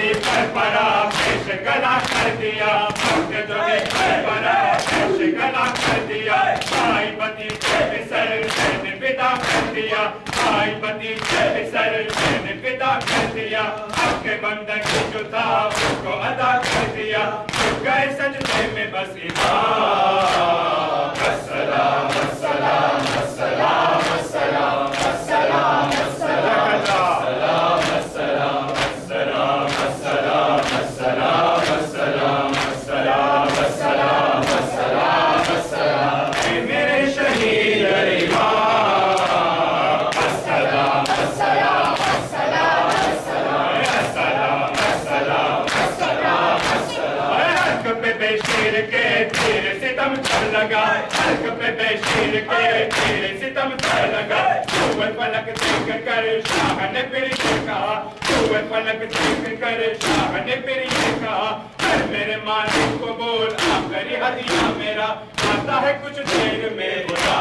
जोगी पर परा पेश गला कर दिया, भक्त जोगी पर परा पेश गला कर दिया, भाई पति के सर ने विदा कर दिया, भाई पति के सर ने विदा कर दिया, आपके बंधन जो था उसको अदा कर दिया, गए सजदे में बस इमाम। अस्सलाम अस्सलाम अस्सलाम अस्सलाम अस्सलाम अस्सलाम अस्सलाम अस्सलाम अस्सलाम अस्सलाम अस्सलाम अस्सलाम अस्सलाम अस्सलाम अस्सलाम अस्सलाम मेरे शहीद इमाम। अस्सलाम अस्सलाम अस्सलाम अस्सलाम अस्सलाम अस्सलाम अस्सलाम। हक पे बेशीर के तीर सितम चल लगा, हक पे बेशीर के तीर सितम चल लगा, सूरज पलक देख कर शाह ने फिर ये कहा, सूरज पलक देख कर शाह ने फिर ये कहा, मेरे मालिक को बोल आखिरी हदिया मेरा आता है कुछ देर में बुला।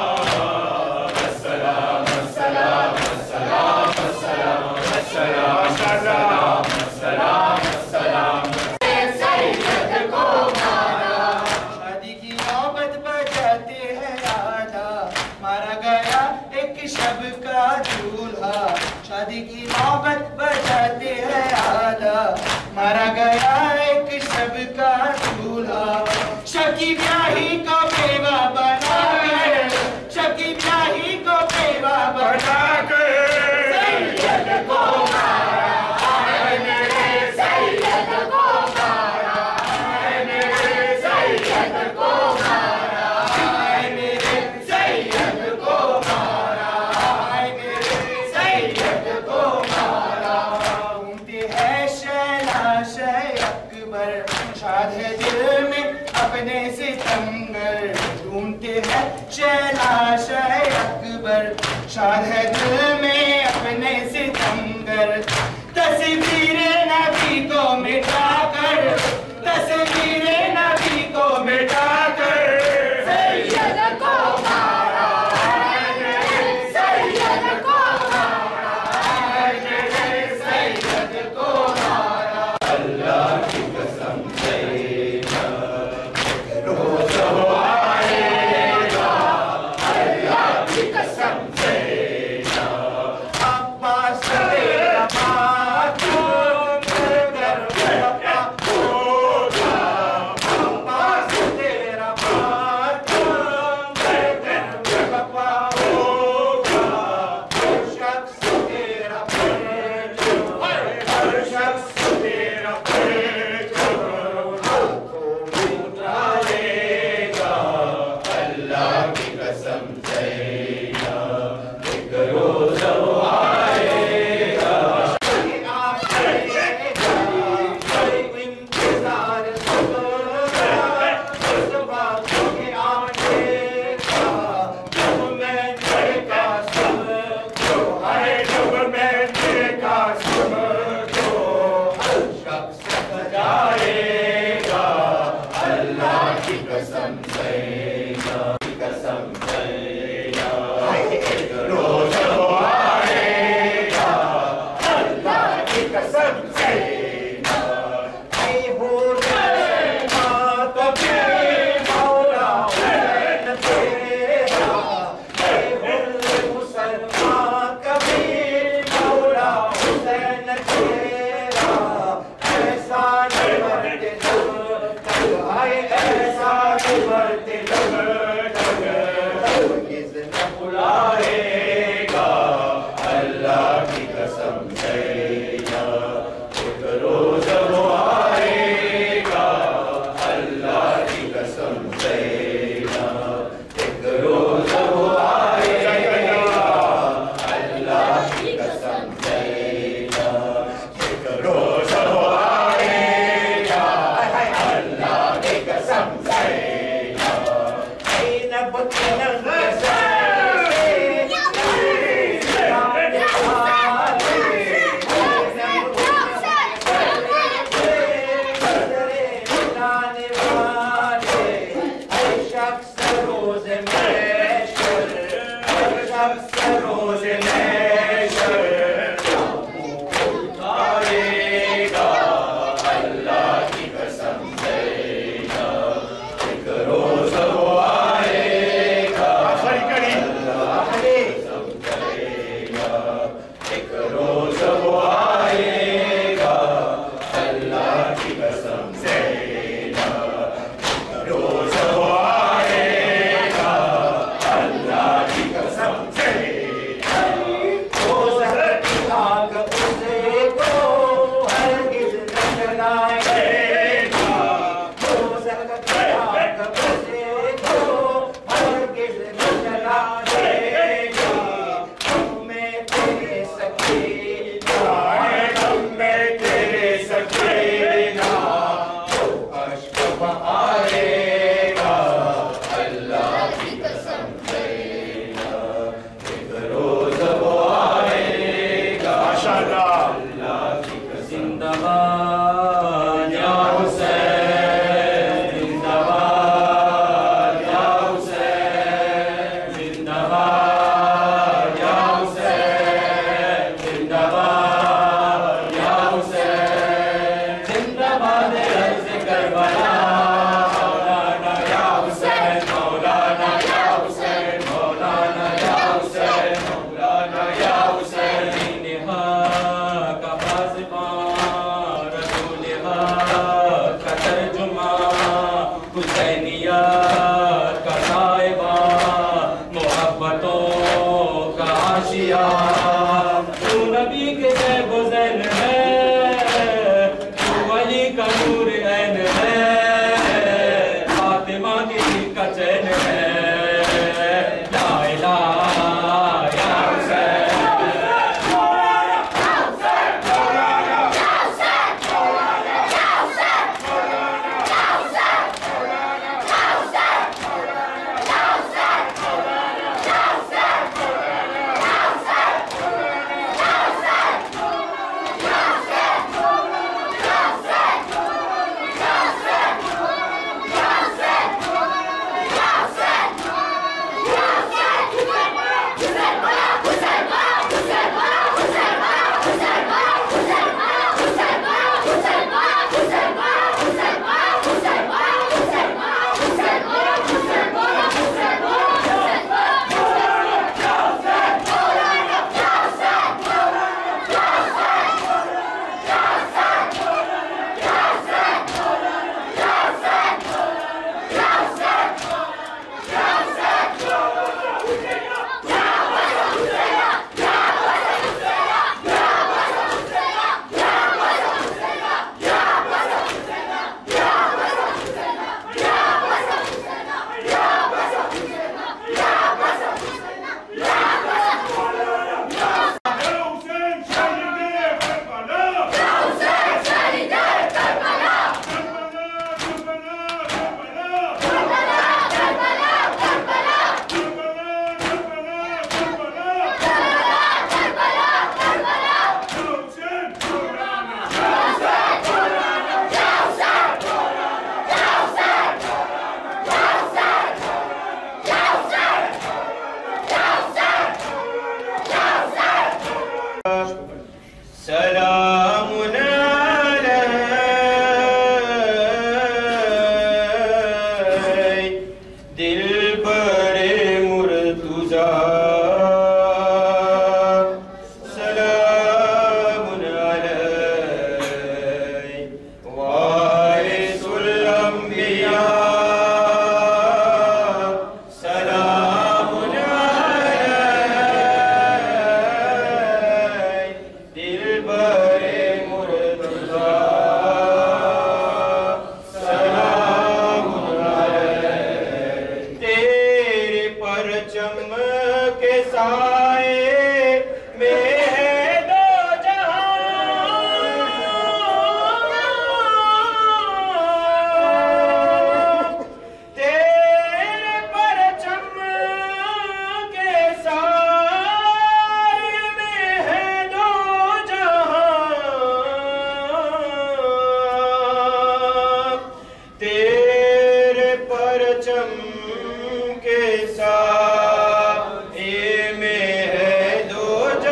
अस्सलाम अस्सलाम अस्सलाम अस्सलाम अस्सलाम अस्सलाम अस्सलाम अस्सलाम। सैयद को मारा, शादी की नौबत बजाते हैं आधा, मारा गया एक शब का दूल्हा, शादी की नौबत बजाते हैं आधा, मारा गया एक शब का दूल्हा, शब की ब्याही को बेवा बना कर, शब की ब्याही को बेवा बना कर, सैयद को मारा है मेरे सैयद को मारा है मेरे सैयद को मारा है मेरे सैयद को मारा है मेरे सैयद को मारा। घूमते हैं शहनाज़ अकबर, शाद है दिल में अपने सितमगर, घूमते हैं शहनाज़ अकबर, शाद है दिल में अपने सितमगर, तस्वीरे नबी को मिटाकर, तस्वीरे नबी को मिटाकर, सैयद को मारा है मेरे सैयद को मारा है मेरे सैयद को मारा। अल्लाह की कसम सैयदा रोज़ आएगा, अल्लाह की कसम सैयदा अब्बास तेरा मातूम कर पापा होगा, अब्बास तेरा मातूम कर पापा होगा, हर शख्स तेरा हर शख्स तेरा उठा लेगा, अल्लाह की कसम सैयदा एक रोज़ आएगा। इंतजार अल्लाह की कसम सैयदा कसम सैयदा एक रोज़ आएगा, अल्लाह की कसम सैयदा। ऐ हुसैन कभी मौला हुसैन तेरा, ऐ हुसैन कभी मौला हुसैन तेरा, जिंदाबाद या हुसैन, जिंदाबाद या हुसैन, जिंदाबाद या हुसैन, जिंदाबाद या हुसैन, जिंदाबाद अर्ज़ करबला, मौलाना या हुसैन, मौलाना या हुसैन, मौलाना या हुसैन, मौलाना या हुसैन, निहा का बाज़िमा, रसूलिहा का तर्जुमा, हुसैनियत का साहिबा, मोहब्बतों का आशिया, तू नबी के जय गुज़ैन है, तू वली का नूर ऐन है, फातिमा की का चैन है, ला इलाहा या हुसैन। सलामुन अलैहि दिलबरे मुर्तुज़ा, सलामुन अलैहि वारिसुल अंबिया, सलामुन अलैहि दिलबरे मुर्तुज़ा, सलामुन अलैहि। तेरे परचम के साए में है दो जहां, तेरे परचम के साए में है दो जहां, तेरे परचम के साए में है दो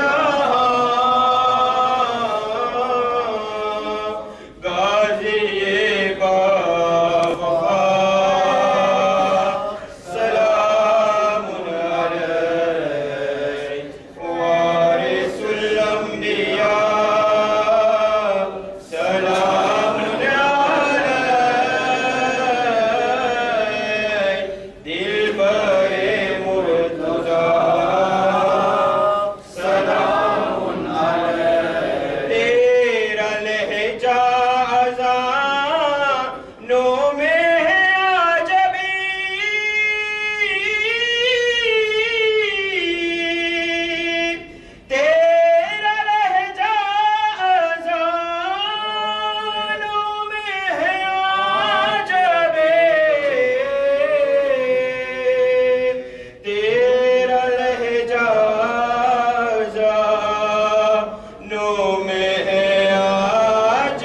जहां, गाज़िए बावफा, सलामुन अलैहि वारिसुल अंबिया, सलामुन अलैहि दिलबरे मुर्तुज़ा, सलामुन अलैहि। तेरा लहजा अज़ानों में है आजबी, तेरा लहजा अज़ानों में है आजबी, तेरा लहजा अज़ानों में है आजबी,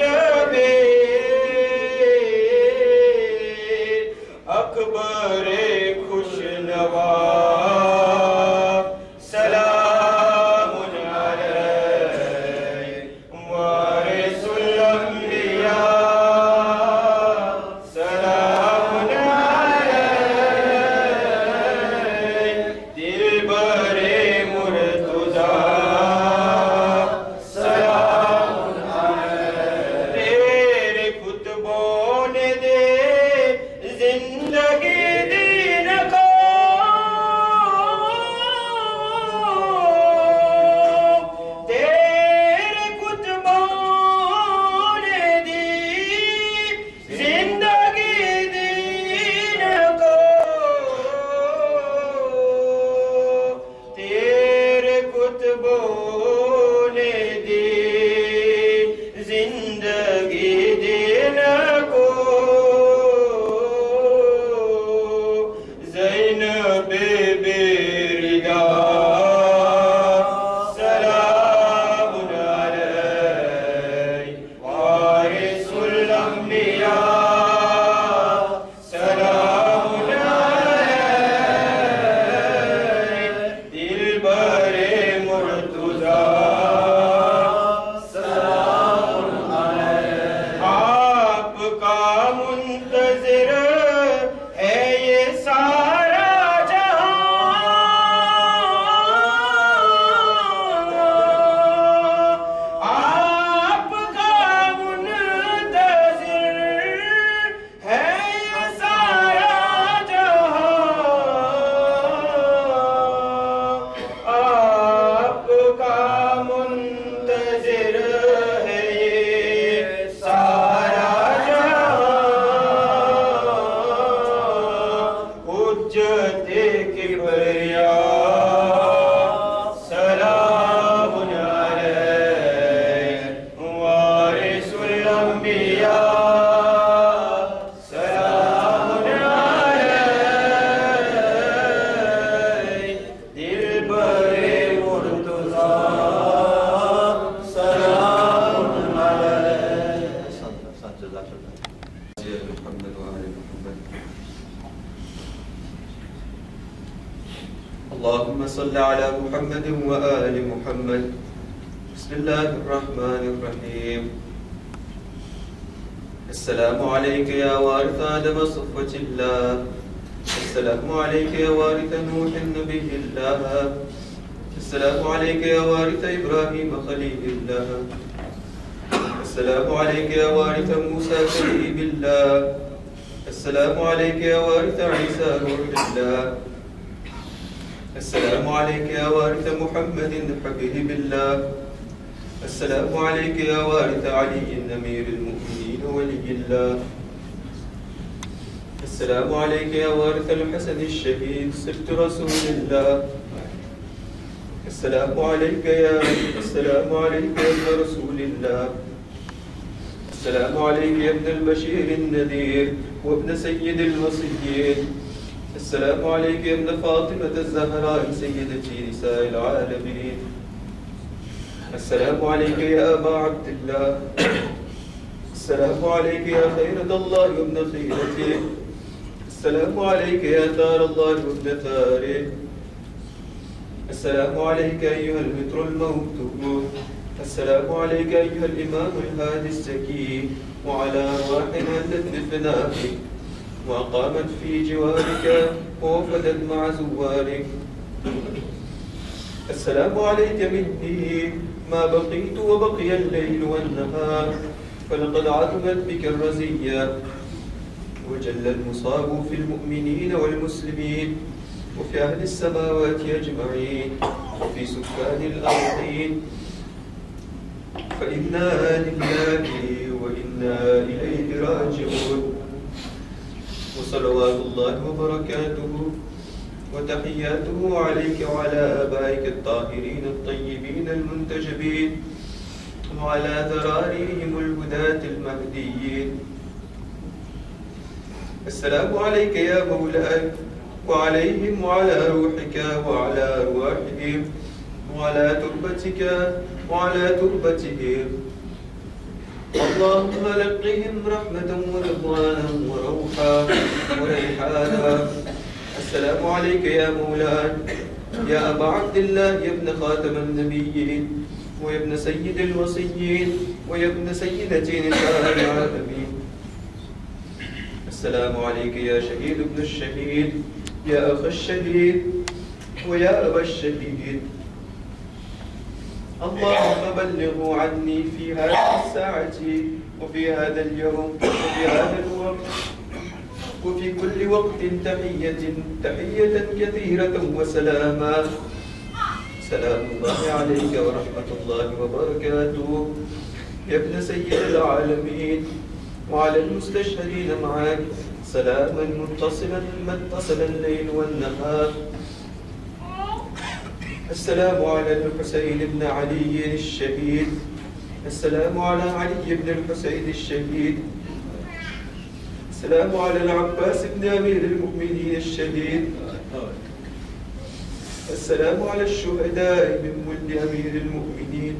محمد وآل محمد. اللهم صل على محمد وآل محمد. بسم الله الرحمن الرحيم. السلام عليك يا وارث آدم صفوة الله. السلام عليك يا وارث نوح نبي الله. السلام عليك يا وارث إبراهيم خليل الله. السلام عليك يا وارث موسى كليم الله. السلام عليك يا وارث عيسى روح الله. السلام عليك يا وارث محمد حبيب الله. السلام عليك يا وارث علي أمير المؤمنين ولي الله. السلام عليك يا وارث الحسن الشهيد سبت رسول الله. السلام عليك يا ابن رسول الله. السلام عليك يا ابن البشير النذير وابن سيد الوصيين. السلام عليك يا ابن فاطمة الزهراء سيدة نساء العالمين. السلام عليك يا أبا عبد الله. السلام عليك يا خيرة الله وابن خيرته. السلام عليك يا ثار الله وابن ثاره. السلام عليك أيها المتر الموتور. السلام عليك أيها الإمام الهادي الزكي وعلى أرواحنا التي فنائك وأقامت في جوارك ووفدت مع زوارك. السلام عليك مني ما بقيت وبقي الليل والنهار، فلقد عظمت بك الرزية وجل المصاب في المؤمنين والمسلمين وفي أهل السماوات أجمعين وفي سكان الأرضين، فإنا لله وإنا إليه راجعون. وصلوات الله وبركاته وتحياته عليك وعلى آبائك الطاهرين الطيبين المنتجبين وعلى ذراريهم الهداة المهديين. السلام عليك يا مولاي وعليهم وعلى روحك وعلى أرواحهم وعلى تربتك وعلى تربتهم. اللهم لقهم رحمة ورضوانا وروحا وريحانا. السلام عليك يا مولاي يا أبا عبد الله يا ابن خاتم النبيين ويا ابن سيد الوصيين ويا ابن سيدة نساء العالمين. السلام عليك يا شهيد ابن الشهيد يا أخ الشهيد ويا أبا الشهيد. اللهم بلغوا عني في هذه الساعة وفي هذا اليوم وفي هذا الوقت وفي كل وقت تحية كثيرة وسلاما. سلام الله عليك ورحمة الله وبركاته يا ابن سيد العالمين وعلى المستشهدين معك سلاما متصلا ما اتصل الليل والنهار. السلام على الحسين بن علي الشهيد. السلام على علي بن الحسين الشهيد. السلام على العباس بن أمير المؤمنين الشهيد. السلام على الشهداء من ولد أمير المؤمنين.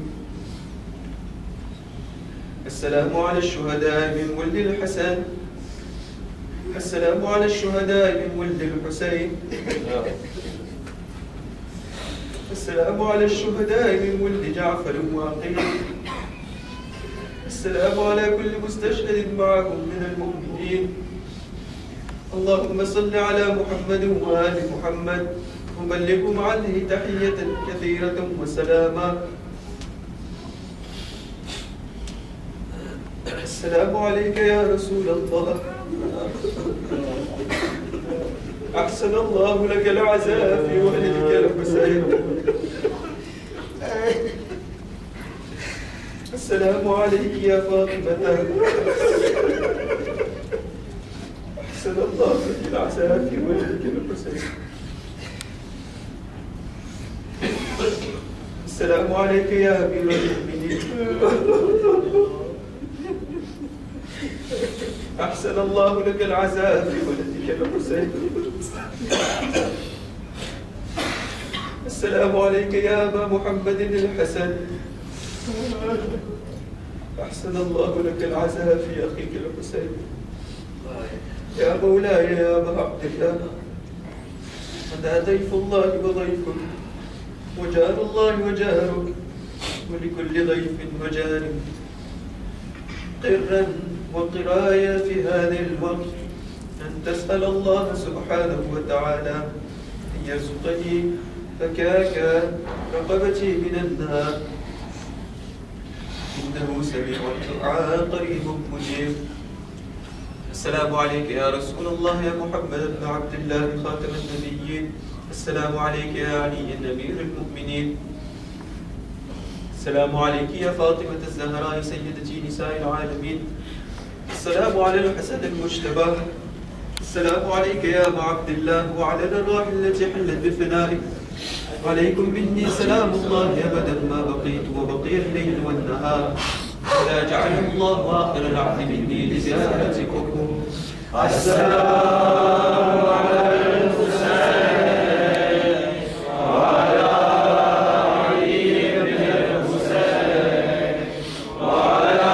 السلام على الشهداء من ولد الحسن. السلام على الشهداء من ولد الحسين. السلام على الشهداء من ولد جعفر وعقيل. السلام على كل مستشهد معهم من المؤمنين. اللهم صل على محمد وآل محمد وبلغهم عنه تحية كثيرة وسلاما. السلام عليك يا رسول الله. أحسن الله لك العزاء في ولدك الحسين. السلام عليك يا فاطمة. أحسن الله لك العزاء في ولدك الحسين. السلام عليك يا أمير المؤمنين. أحسن الله لك العزاء في ولدك الحسين. السلام عليك يا أبا محمد الحسن. أحسن الله لك العزاء في أخيك الحسين. يا مولاي يا أبا عبد الله، أنا ضيف الله وضيفك، وجار الله وجارك، ولكل ضيف وجار قرا وقرايا في هذا الوقت أن تسأل الله سبحانه وتعالى أن يرزقني فكاك رقبتي من النار، إنه سميع الدعاء قريب مجيب. السلام عليك يا رسول الله يا محمد بن عبد الله خاتم النبيين. السلام عليك يا علي أمير المؤمنين. السلام عليك يا فاطمة الزهراء سيدتي نساء العالمين. السلام على الحسن المجتبى. السلام عليك يا أبا عبد الله وعلى الأرواح التي حلت بفنائك. عليكم مني سلام الله أبدا ما بقيت وبقي الليل والنهار، ولا جعله الله آخر العهد مني لزيارتكم. السلام على الحسين وعلى علي بن الحسين وعلى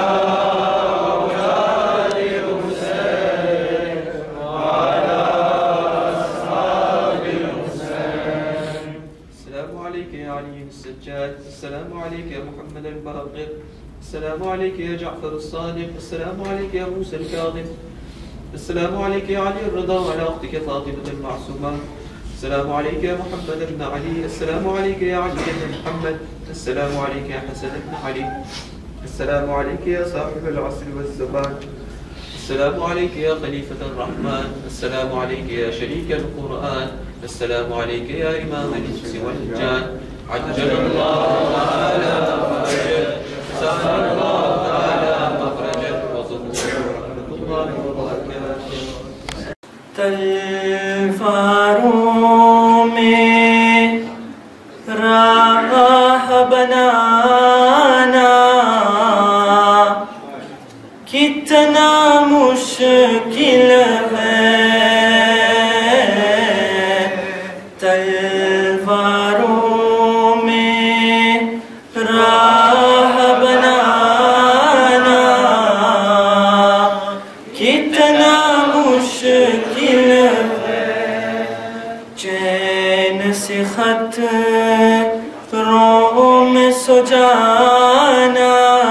أولاد الحسين وعلى أصحاب الحسين. السلام عليك يا علي السجاد. السلام عليك يا محمد الباقر. السلام عليك يا جعفر الصادق. السلام عليك يا موسى الكاظم. السلام عليك يا علي الرضا وعلى أختك فاطمة المعصومة. السلام عليك يا محمد بن علي. السلام عليك يا علي بن محمد. السلام عليك يا حسن بن علي. السلام عليك يا صاحب العصر والزمان. السلام عليك يا خليفة الرحمن. السلام عليك يا شريك القرآن. السلام عليك يا إمام الإنس والجان. عجل الله تعالى فرجك، سهل الله تعالى مخرجك، وظهور رحمة الله وبركاته. तलवारों में राह बनाना कितना मुश्किल है, तलवारों में राह बनाना कितना मुश्किल है, चैन से खत रों में सुजाना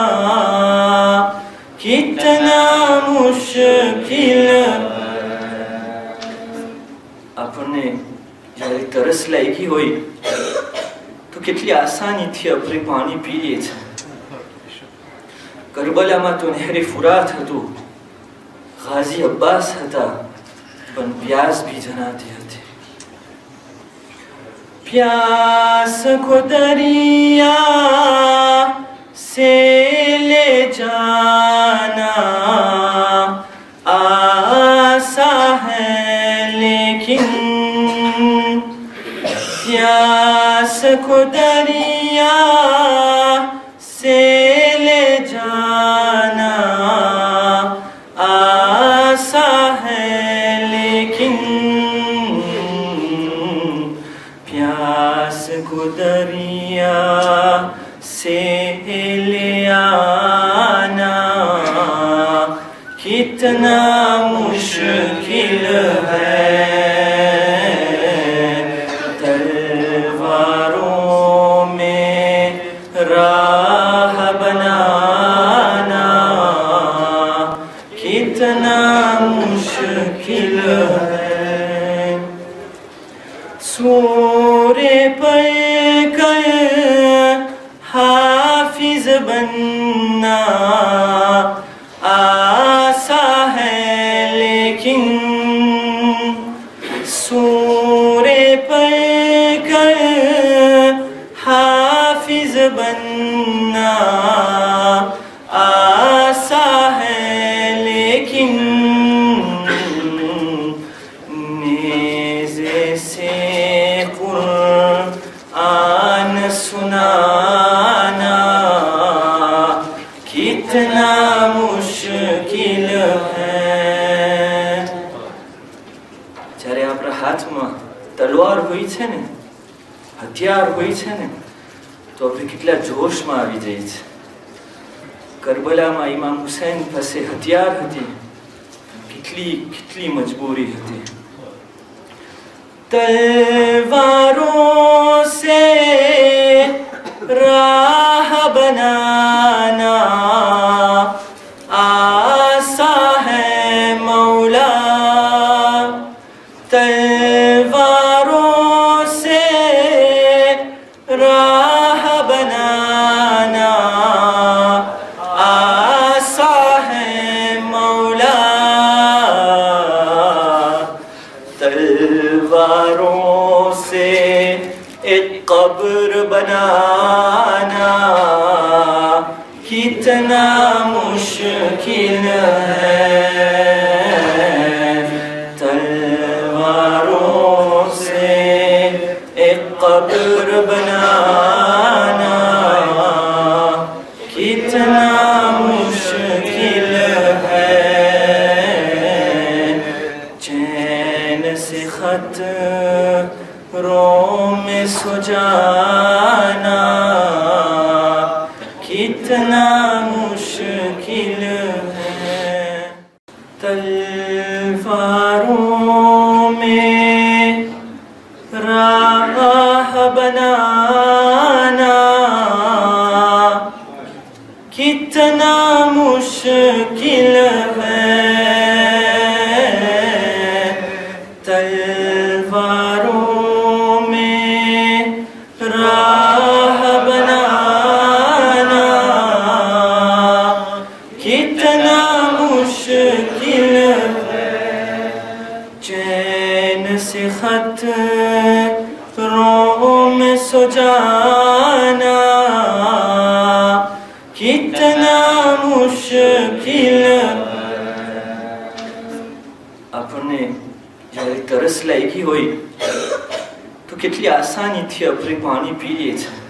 कितना मुश्किल है। आपने જ્યારે તરસ લાગી હોય તો કેટલી આસાનીથી આપણે પાણી પી લે છે। કરબલામાં તો નહેરે ફુરાત હતું, ગાઝી અબ્બાસ હતા, પણ પ્યાસ भी જનાતી હતી। प्यास को दरिया से ले जाना आसा है, लेकिन प्यास को दरिया से ले जाना आसा है, लेकिन प्यास को दरिया से ले आना कितना मुश्किल है, तलवारों में राह बनाना कितना मुश्किल है। सूरे पर कर हाफिज बनना आसा है, लेकिन सूरे पर कर हाफिज बनना आसा है, लेकिन नेज़े से कुरान सुनाना कितना मुश्किल है। જ્યારે આપણા હાથમાં તલવાર હોય છે ને, હથિયાર હોય છે ને, તો આપણે કેટલા જોશમાં આવી જાય છે। करबला में इमाम हुसैन पासे हथियार हती, कितली मजबूरी हती। तलवारों से राह बनाना आसा है मौला, तलवारों से राह बनाना आसा है मौला, तलवारों से एक कब्र बनाना कितना मुश्किल है, तलवारों से एक कब्र बनाना कितना मुश्किल है, चैन से खत रो में सुजाना कितना मुश्किल है, तलवारों में राह बनाना कितना मुश्किल है, तलवारों में राह बनाना कितना मुश्किल है, चैन से खत रो में सुजाना कितना मुश्किल अपने જ્યારે તરસ લાગી હોય તો કેટલી આસાનીથી આપણે પાણી પીએ છીએ,